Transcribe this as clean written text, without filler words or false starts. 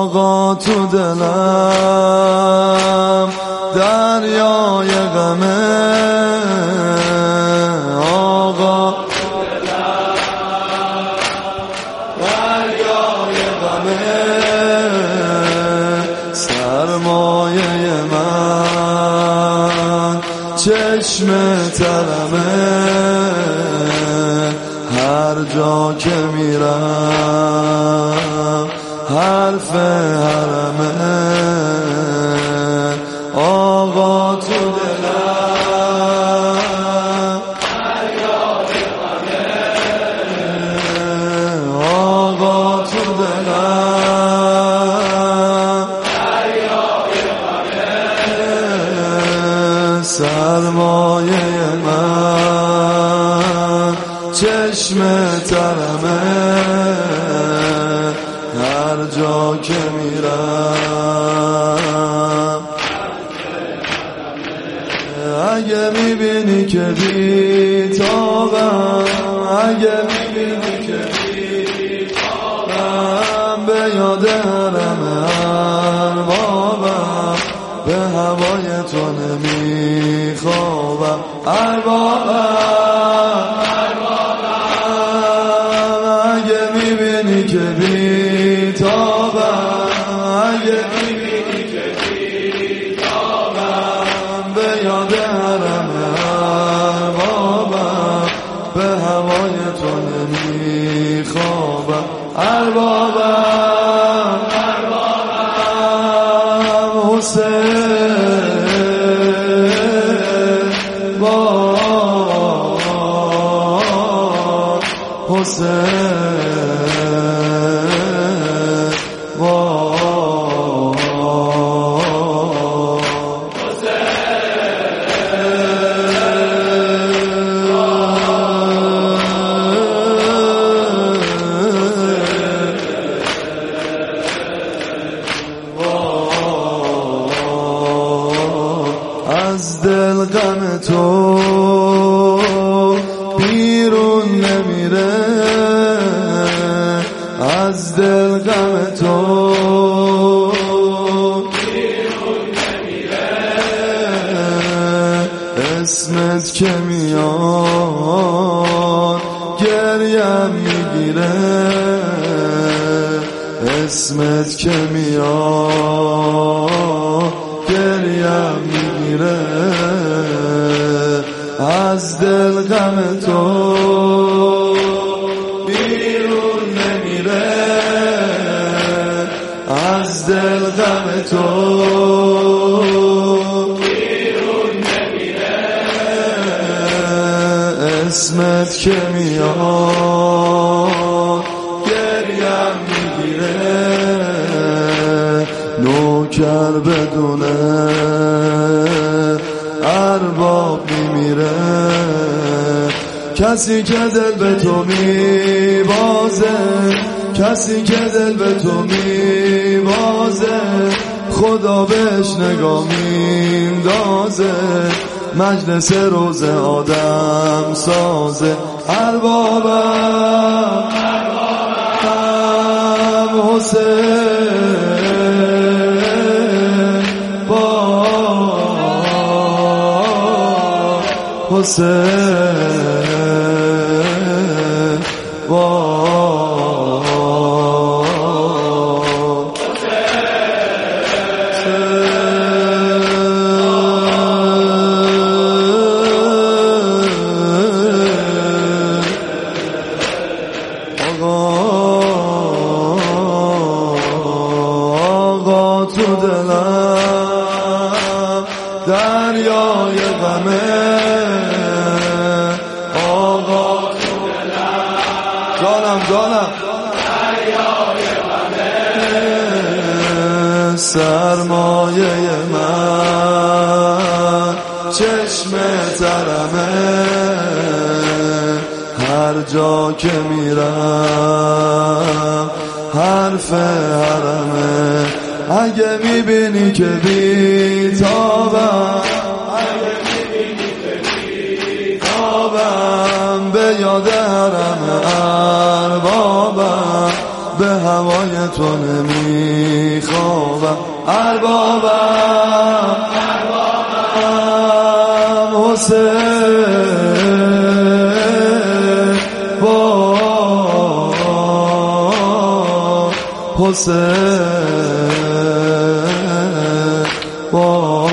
آقا تو دلم دریای غمه، آقا تو دلم دریای غمه، سرمایه من چشم ترمه، هر جا که میرم حرف حرمه، آقا تو دلم دریای غمه، آقا تو دلم دریای غمه، سرمایه من چشم ترمه، هر جا که میرم. اگه میبینی که بیتابم، اگه میبینی که بیتابم، به یاد حرم اربابم، به هوای تو نمیخوابم اربابم. اگه میبینی که بیتابم، اگه میبینی که بیتابم، به یاد حرم اربابم، به هوای تو نمیخوابم اربابم. حسین با حسین از دل غم تو بیرون نمیره، از دل غم تو بیرون نمیره، اسمت که میاد گریم میگیره، اسمت که میاد گریم میگیره، از دل غم تو بیرون نمیره، از دل غم تو بیرون نمیره، اسمت که میاد گریم میگیره، نوکر بدونه ارباب میمیره، کسی که دل به تو میبازه، کسی که دل به تو میبازه، خدا بهش نگاه میندازه، مجلس روز آدم سازه اربابم. حسین با حسین با آقا تو دلم دریای غمه، آقا تو دلم جانم دریای غمه، سرمایه من چشم ترمه، هر جا که میرم حرف حرمه. اگه میبینی که بیتابم، اگه میبینی که بیتابم، به یاد حرم اربابم، به هوای تو نمیخوابم. اربابم حسین با حسین با